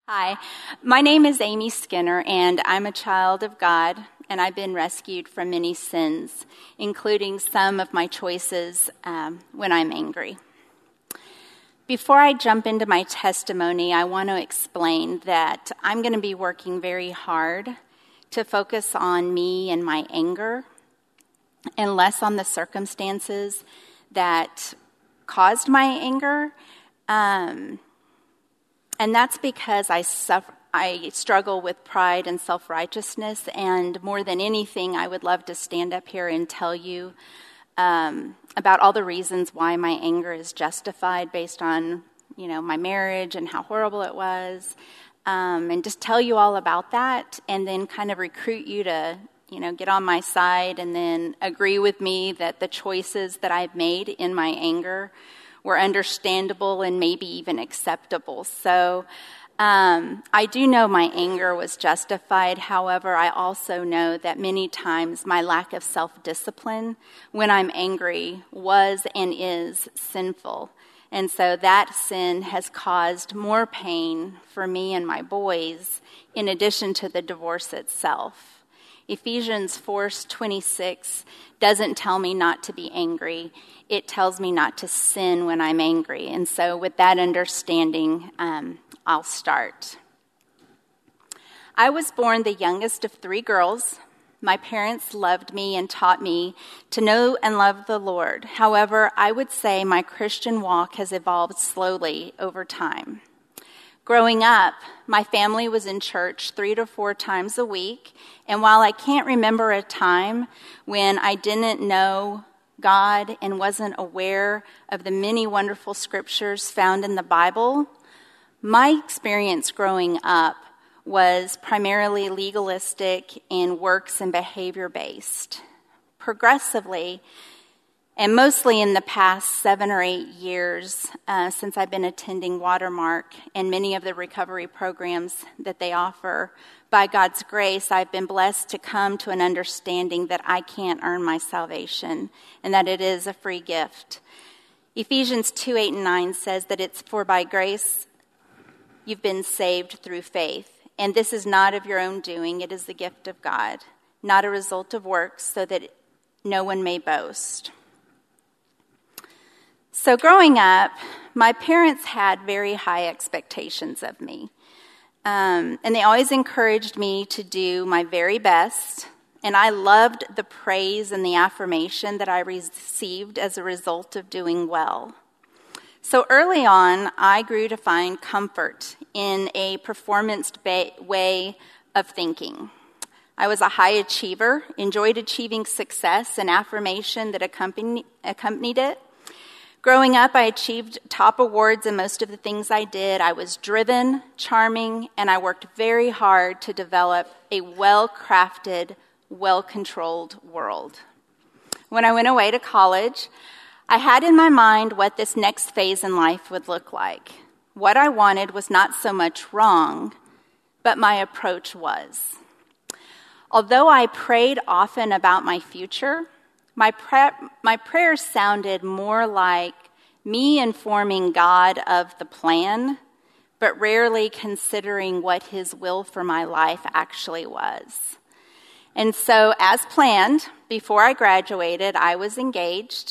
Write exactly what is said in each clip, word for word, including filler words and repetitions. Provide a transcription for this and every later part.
Hi, my name is Amy Skinner, and I'm a child of God, and I've been rescued from many sins, including some of my choices um, when I'm angry. Before I jump into my testimony, I want to explain that I'm going to be working very hard to focus on me and my anger, and less on the circumstances that caused my anger. Um, And that's because I suffer, I struggle with pride and self-righteousness, and more than anything, I would love to stand up here and tell you um, about all the reasons why my anger is justified based on, you know, my marriage and how horrible it was, um, and just tell you all about that, and then kind of recruit you to, you know, get on my side and then agree with me that the choices that I've made in my anger were understandable and maybe even acceptable. So um, I do know my anger was justified. However, I also know that many times my lack of self-discipline when I'm angry was and is sinful. And so that sin has caused more pain for me and my boys in addition to the divorce itself. Ephesians four twenty-six doesn't tell me not to be angry. It tells me not to sin when I'm angry. And so with that understanding, um, I'll start. I was born the youngest of three girls. My parents loved me and taught me to know and love the Lord. However, I would say my Christian walk has evolved slowly over time. Growing up, my family was in church three to four times a week, and while I can't remember a time when I didn't know God and wasn't aware of the many wonderful scriptures found in the Bible, my experience growing up was primarily legalistic and works and behavior-based. Progressively, and mostly in the past seven or eight years uh, since I've been attending Watermark and many of the recovery programs that they offer, by God's grace, I've been blessed to come to an understanding that I can't earn my salvation and that it is a free gift. Ephesians two, eight, and nine says that it's for by grace you've been saved through faith. And this is not of your own doing, it is the gift of God, not a result of works, so that no one may boast. So growing up, my parents had very high expectations of me. Um, and they always encouraged me to do my very best. And I loved the praise and the affirmation that I received as a result of doing well. So early on, I grew to find comfort in a performance-based way of thinking. I was a high achiever, enjoyed achieving success and affirmation that accompanied, accompanied it. Growing up, I achieved top awards in most of the things I did. I was driven, charming, and I worked very hard to develop a well-crafted, well-controlled world. When I went away to college, I had in my mind what this next phase in life would look like. What I wanted was not so much wrong, but my approach was. Although I prayed often about my future, My, pra- my prayers sounded more like me informing God of the plan, but rarely considering what his will for my life actually was. And so, as planned, before I graduated, I was engaged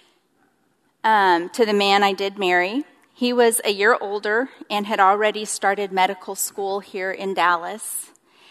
um, to the man I did marry. He was a year older and had already started medical school here in Dallas.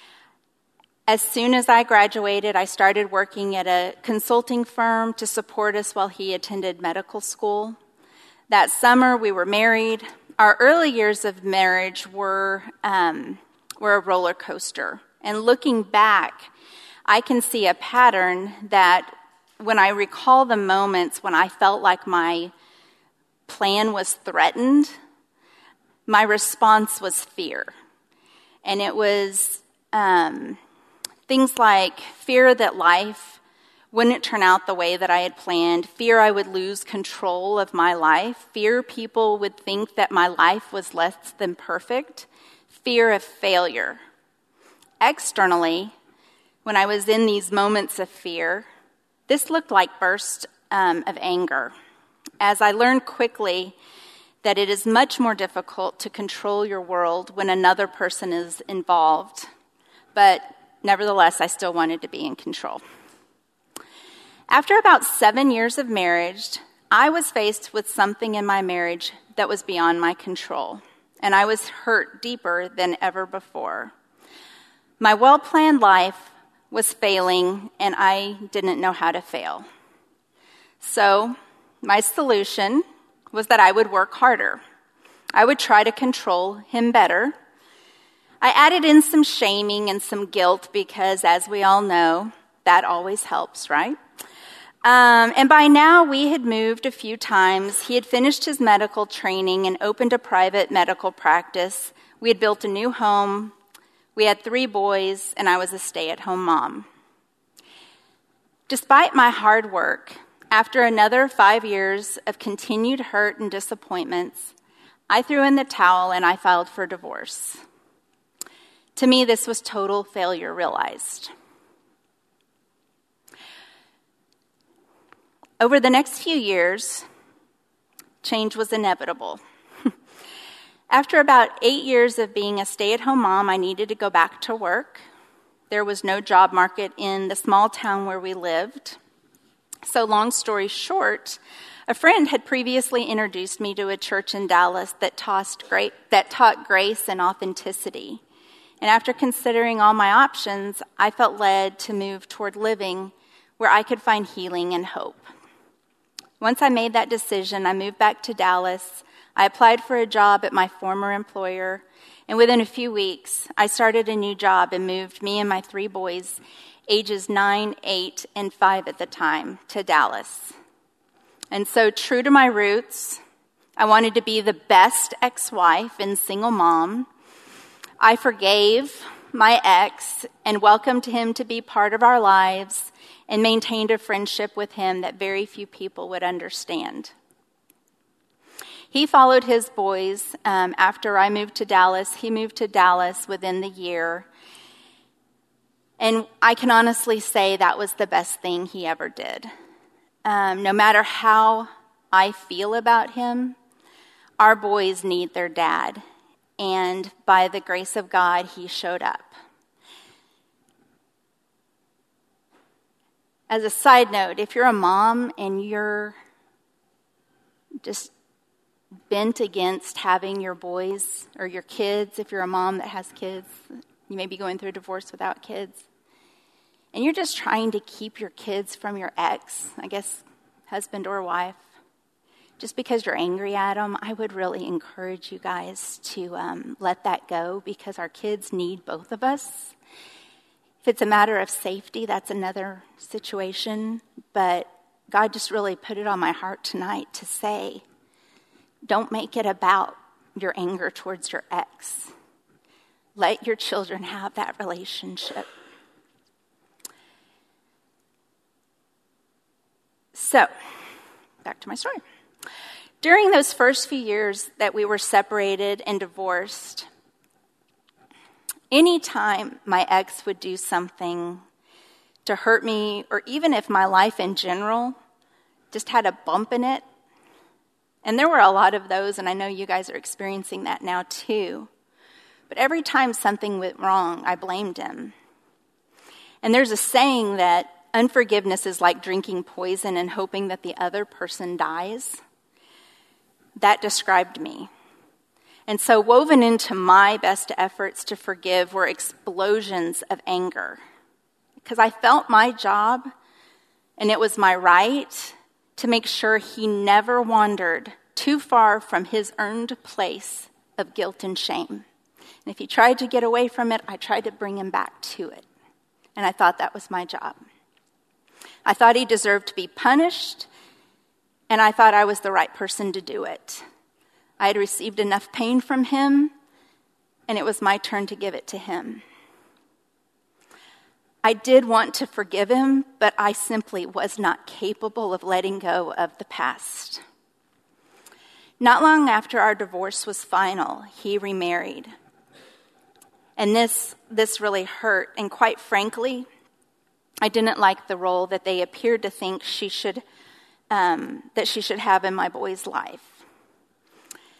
As soon as I graduated, I started working at a consulting firm to support us while he attended medical school. That summer, we were married. Our early years of marriage were, um, were a roller coaster. And looking back, I can see a pattern that when I recall the moments when I felt like my plan was threatened, my response was fear. And it was Um, Things like fear that life wouldn't turn out the way that I had planned, fear I would lose control of my life, fear people would think that my life was less than perfect, fear of failure. Externally, when I was in these moments of fear, this looked like bursts um, of anger. As I learned quickly that it is much more difficult to control your world when another person is involved, but nevertheless, I still wanted to be in control. After about seven years of marriage, I was faced with something in my marriage that was beyond my control, and I was hurt deeper than ever before. My well-planned life was failing, and I didn't know how to fail. So my solution was that I would work harder. I would try to control him better. I added in some shaming and some guilt because, as we all know, that always helps, right? Um, and by now, we had moved a few times. He had finished his medical training and opened a private medical practice. We had built a new home. We had three boys, and I was a stay-at-home mom. Despite my hard work, after another five years of continued hurt and disappointments, I threw in the towel and I filed for divorce. To me, this was total failure realized. Over the next few years, change was inevitable. After about eight years of being a stay-at-home mom, I needed to go back to work. There was no job market in the small town where we lived. So long story short, a friend had previously introduced me to a church in Dallas that, tossed great, that taught grace and authenticity. And after considering all my options, I felt led to move toward living where I could find healing and hope. Once I made that decision, I moved back to Dallas. I applied for a job at my former employer, and within a few weeks, I started a new job and moved me and my three boys, ages nine, eight, and five at the time, to Dallas. And so, true to my roots, I wanted to be the best ex-wife and single mom. I forgave my ex and welcomed him to be part of our lives and maintained a friendship with him that very few people would understand. He followed his boys um, after I moved to Dallas. He moved to Dallas within the year. And I can honestly say that was the best thing he ever did. Um, no matter how I feel about him, our boys need their dad. And by the grace of God, he showed up. As a side note, if you're a mom and you're just bent against having your boys or your kids, if you're a mom that has kids, you may be going through a divorce without kids, and you're just trying to keep your kids from your ex, I guess husband or wife, just because you're angry at them, I would really encourage you guys to um, let that go, because our kids need both of us. If it's a matter of safety, that's another situation, but God just really put it on my heart tonight to say, don't make it about your anger towards your ex. Let your children have that relationship. So, back to my story. During those first few years that we were separated and divorced, anytime my ex would do something to hurt me, or even if my life in general just had a bump in it, and there were a lot of those, and I know you guys are experiencing that now too, but every time something went wrong, I blamed him. And there's a saying that unforgiveness is like drinking poison and hoping that the other person dies. That described me. And so woven into my best efforts to forgive were explosions of anger, because I felt my job, and it was my right, to make sure he never wandered too far from his earned place of guilt and shame. And if he tried to get away from it, I tried to bring him back to it. And I thought that was my job. I thought he deserved to be punished, and I thought I was the right person to do it. I had received enough pain from him, and it was my turn to give it to him. I did want to forgive him, but I simply was not capable of letting go of the past. Not long after our divorce was final, he remarried. And this, this really hurt, and quite frankly, I didn't like the role that they appeared to think she should, um, that she should have in my boy's life.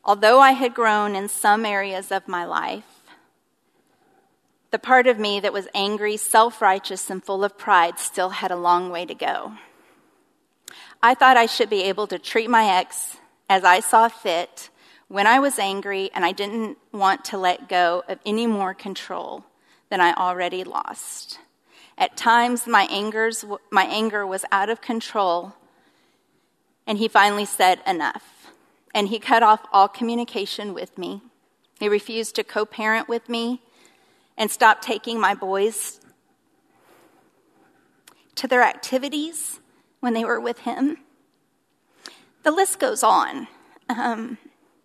Although I had grown in some areas of my life, the part of me that was angry, self-righteous, and full of pride still had a long way to go. I thought I should be able to treat my ex as I saw fit when I was angry, and I didn't want to let go of any more control than I already lost. At times, my angers, my anger was out of control, and he finally said enough. And he cut off all communication with me. He refused to co-parent with me and stopped taking my boys to their activities when they were with him. The list goes on. Um,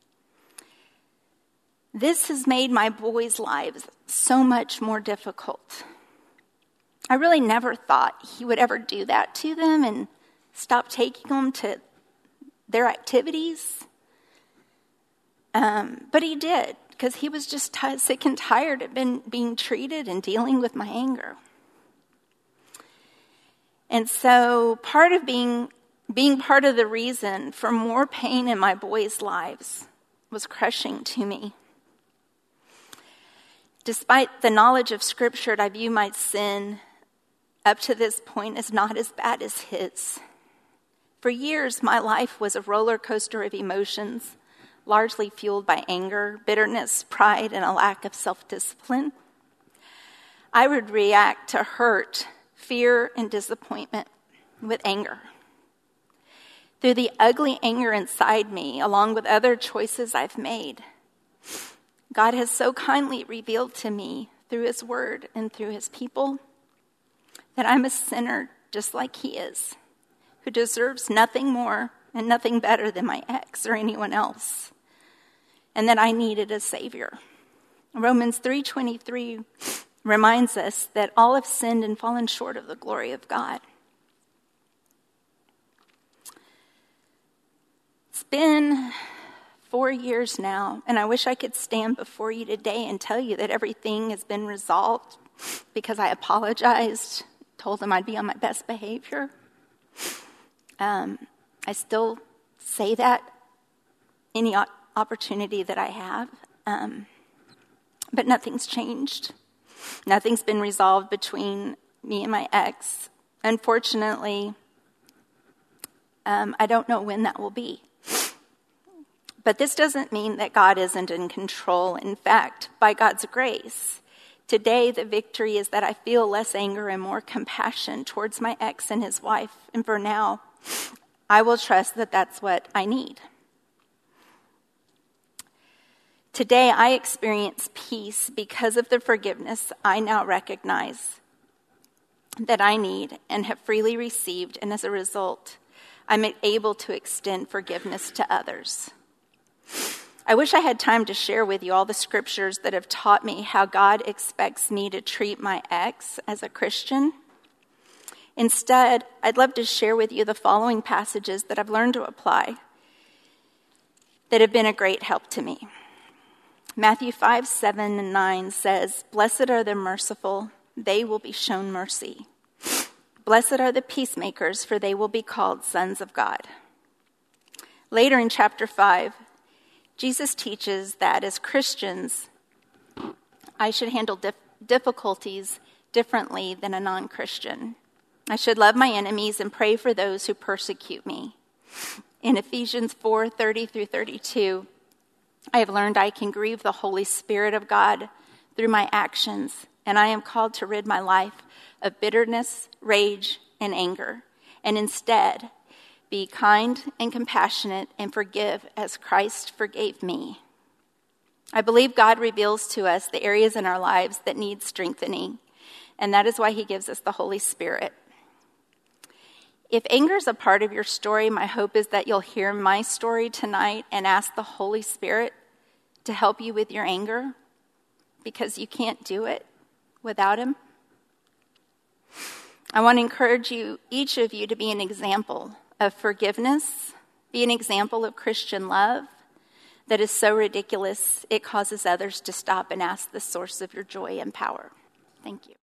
this has made my boys' lives so much more difficult. I really never thought he would ever do that to them and stop taking them to their activities. Um, but he did, because he was just t- sick and tired of been, being treated and dealing with my anger. And so part of being being part of the reason for more pain in my boys' lives was crushing to me. Despite the knowledge of Scripture, I view my sin up to this point as not as bad as his. For years, my life was a roller coaster of emotions, largely fueled by anger, bitterness, pride, and a lack of self-discipline. I would react to hurt, fear, and disappointment with anger. Through the ugly anger inside me, along with other choices I've made, God has so kindly revealed to me through his word and through his people that I'm a sinner just like he is, who deserves nothing more and nothing better than my ex or anyone else, and that I needed a Savior. Romans three twenty-three reminds us that all have sinned and fallen short of the glory of God. It's been four years now, and I wish I could stand before you today and tell you that everything has been resolved because I apologized, told them I'd be on my best behavior. Um, I still say that any opportunity that I have, um, but nothing's changed. Nothing's been resolved between me and my ex. Unfortunately, um, I don't know when that will be. But this doesn't mean that God isn't in control. In fact, by God's grace, today the victory is that I feel less anger and more compassion towards my ex and his wife. And for now, I will trust that that's what I need. Today, I experience peace because of the forgiveness I now recognize that I need and have freely received. And as a result, I'm able to extend forgiveness to others. I wish I had time to share with you all the scriptures that have taught me how God expects me to treat my ex as a Christian. Instead, I'd love to share with you the following passages that I've learned to apply that have been a great help to me. Matthew five, seven, and nine says, "Blessed are the merciful, they will be shown mercy. Blessed are the peacemakers, for they will be called sons of God." Later in chapter five, Jesus teaches that as Christians, I should handle dif- difficulties differently than a non-Christian. I should love my enemies and pray for those who persecute me. In Ephesians four, thirty through thirty-two, I have learned I can grieve the Holy Spirit of God through my actions, and I am called to rid my life of bitterness, rage, and anger, and instead be kind and compassionate and forgive as Christ forgave me. I believe God reveals to us the areas in our lives that need strengthening, and that is why he gives us the Holy Spirit. If anger is a part of your story, my hope is that you'll hear my story tonight and ask the Holy Spirit to help you with your anger, because you can't do it without him. I want to encourage you, each of you, to be an example of forgiveness, be an example of Christian love that is so ridiculous it causes others to stop and ask the source of your joy and power. Thank you.